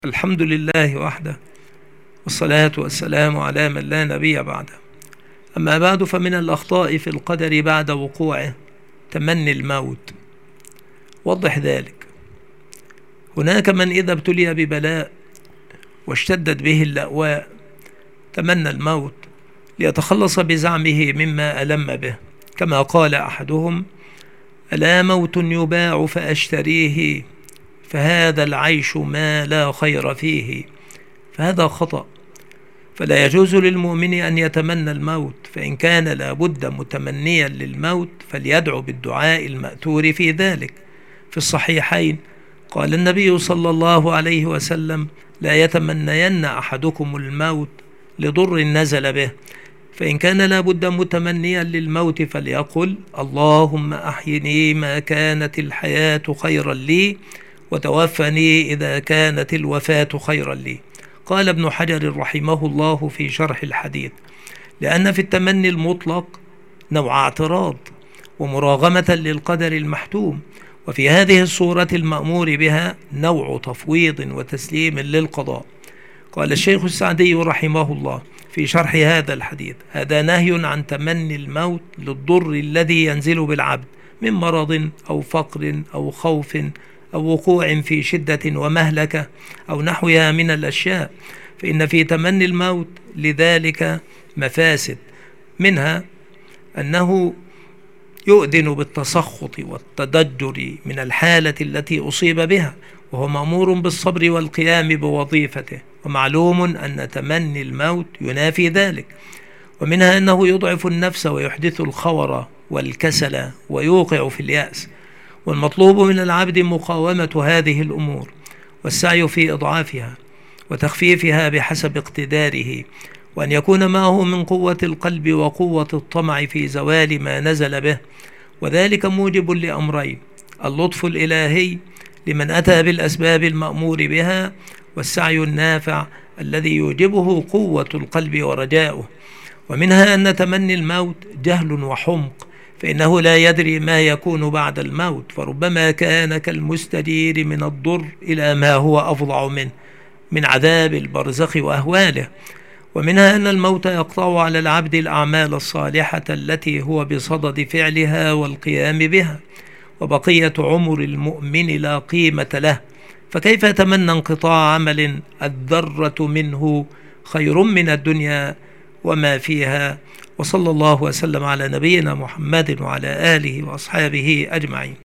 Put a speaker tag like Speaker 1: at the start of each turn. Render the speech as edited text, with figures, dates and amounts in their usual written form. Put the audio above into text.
Speaker 1: الحمد لله وحده، والصلاة والسلام على من لا نبي بعده. أما بعد، فمن الأخطاء في القدر بعد وقوعه تمني الموت. وضح ذلك. هناك من إذا ابتلي ببلاء واشتدت به اللأواء تمنى الموت ليتخلص بزعمه مما ألم به، كما قال أحدهم: ألا موت يباع فأشتريه، فهذا العيش ما لا خير فيه. فهذا خطأ، فلا يجوز للمؤمن أن يتمنى الموت، فإن كان لابد متمنيا للموت فليدعو بالدعاء المأثور في ذلك. في الصحيحين قال النبي صلى الله عليه وسلم: لا يتمنين أحدكم الموت لضر نزل به، فإن كان لابد متمنيا للموت فليقل: اللهم أحيني ما كانت الحياة خيرا لي، وتوفني إذا كانت الوفاة خيرا لي. قال ابن حجر رحمه الله في شرح الحديث: لأن في التمني المطلق نوع اعتراض ومراغمة للقدر المحتوم، وفي هذه الصورة المأمور بها نوع تفويض وتسليم للقضاء. قال الشيخ السعدي رحمه الله في شرح هذا الحديث: هذا نهي عن تمني الموت للضر الذي ينزل بالعبد من مرض أو فقر أو خوف أو وقوع في شدة ومهلكة أو نحوها من الأشياء، فإن في تمني الموت لذلك مفاسد، منها أنه يؤذن بالتسخط والتضجر من الحالة التي أصيب بها، وهو مأمور بالصبر والقيام بوظيفته، ومعلوم أن تمني الموت ينافي ذلك. ومنها أنه يضعف النفس ويحدث الخور والكسل ويوقع في اليأس، والمطلوب من العبد مقاومة هذه الأمور والسعي في إضعافها وتخفيفها بحسب اقتداره، وأن يكون معه من قوة القلب وقوة الطمع في زوال ما نزل به، وذلك موجب لأمرين: اللطف الإلهي لمن أتى بالأسباب المأمور بها، والسعي النافع الذي يوجبه قوة القلب ورجاؤه. ومنها أن تمني الموت جهل وحمق، فإنه لا يدري ما يكون بعد الموت، فربما كان كالمستجير من الضر إلى ما هو أفظع منه من عذاب البرزخ وأهواله. ومنها أن الموت يقطع على العبد الأعمال الصالحة التي هو بصدد فعلها والقيام بها، وبقية عمر المؤمن لا قيمة له، فكيف يتمنى انقطاع عمل الذرة منه خير من الدنيا وما فيها؟ وصلى الله وسلم على نبينا محمد وعلى آله وأصحابه أجمعين.